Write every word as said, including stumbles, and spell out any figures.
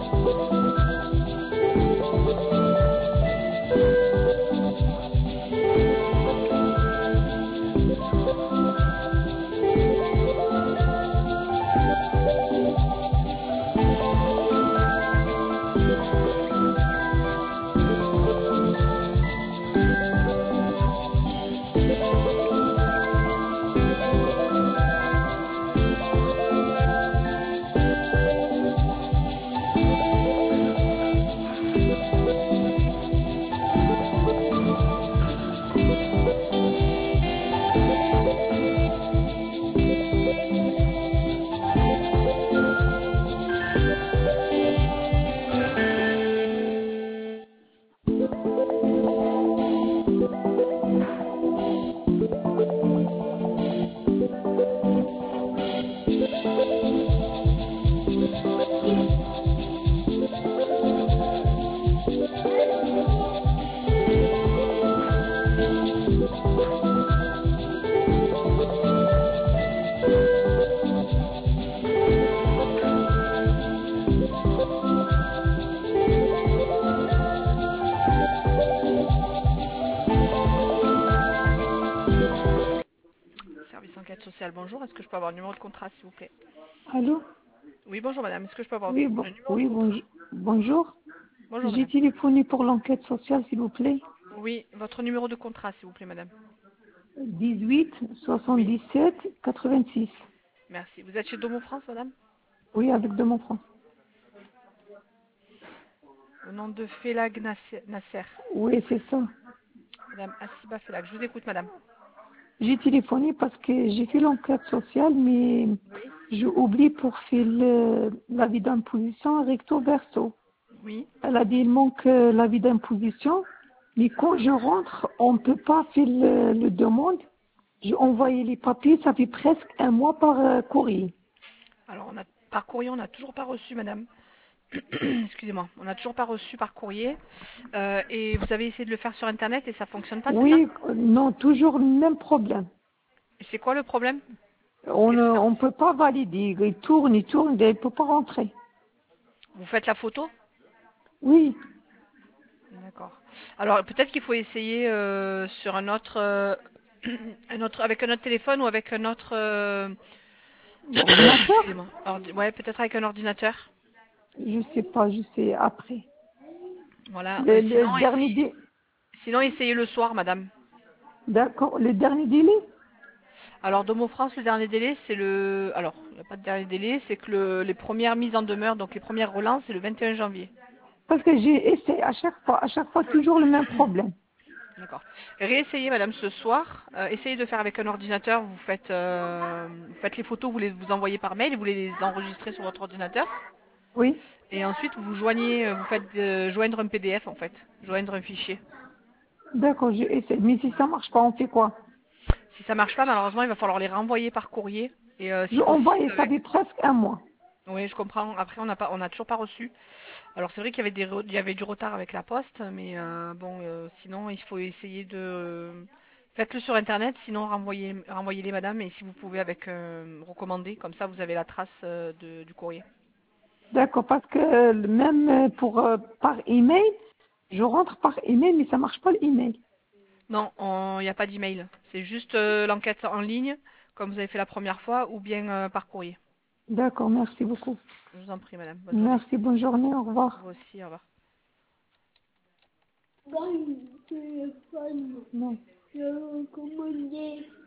Service enquête sociale, bonjour. Est-ce que je peux avoir le numéro de contrat, s'il vous plaît? Allô? Oui, bonjour madame. Est-ce que je peux avoir Oui, le bon, numéro oui de contrat? bonjour. Bonjour. Bonjour J'ai madame. téléphoné pour l'enquête sociale, s'il vous plaît. Oui, votre numéro de contrat, s'il vous plaît madame. dix-huit Oui, soixante-dix-sept quatre-vingt-six. merci. Vous êtes chez Domo France, madame? Oui, avec de mon France. Au nom de Félag Nasser. Nasser. Oui, c'est ça. Madame Assiba Félag. Je vous écoute madame. J'ai téléphoné parce que j'ai fait l'enquête sociale, mais Oui. j'ai oublié pour faire le- l'avis d'imposition recto verso. Oui. Elle a dit il manque euh, l'avis d'imposition, mais quand je rentre, on ne peut pas faire le, le demande. J'ai envoyé les papiers, ça fait presque un mois par euh, courrier. Alors, on a, par courrier, on n'a toujours pas reçu, madame. Excusez-moi, on n'a toujours pas reçu par courrier. Euh, et vous avez essayé de le faire sur Internet et ça fonctionne pas, c'est ça? Oui, euh, non, toujours le même problème. Et c'est quoi le problème? On Qu'est-ce que ça- ne peut pas valider. Il tourne, il tourne, il ne peut pas rentrer. Vous faites la photo? Oui, D'accord. Alors, peut-être qu'il faut essayer euh, sur un autre, euh, un autre, avec un autre téléphone ou avec un autre... euh, ordinateur, Excusez-moi. Ordi- Ouais, peut-être avec un ordinateur. je sais pas, je sais après. Voilà. Le, Euh, le sinon, dernier essayez, dé... sinon, essayez le soir, madame. D'accord, le dernier délai. Alors, Domo France, le dernier délai, c'est le... Alors, il n'y a pas de dernier délai, c'est que le- les premières mises en demeure, donc les premières relances, c'est le vingt et un janvier. Parce que j'ai essayé à chaque fois, à chaque fois toujours le même problème. D'accord. Réessayez, madame, ce soir. Euh, essayez de faire avec un ordinateur. Vous faites, euh, vous faites les photos, vous les vous envoyez par mail, vous les enregistrez sur votre ordinateur. Oui, Et ensuite, vous joignez, euh, vous faites euh, joindre un P D F, en fait. Joindre un fichier. d'accord, j'ai essayé. Mais si ça marche pas, on fait quoi? Si ça marche pas, malheureusement, il va falloir les renvoyer par courrier. Et euh, Je si envoie possible, et ça avec... fait presque un mois. Oui, je comprends. Après, on n'a pas, on n'a toujours pas reçu. Alors, c'est vrai qu'il y avait des, re- il y avait du retard avec la poste, mais euh, bon, euh, sinon, il faut essayer de... Faites-le sur Internet, sinon renvoyez, renvoyez-les, madame, et si vous pouvez avec euh, recommander, comme ça, vous avez la trace euh, de- du courrier. D'accord, parce que euh, même euh, pour euh, par email, je rentre par email, mais ça marche pas l'email. Non, il n'y a pas d'email. C'est juste euh, l'enquête en ligne, comme vous avez fait la première fois, ou bien euh, par courrier. D'accord, merci beaucoup. Je vous en prie, madame. Bonne journée. Merci, bonne journée, au revoir. Vous aussi, au revoir. Non. Je recommandais.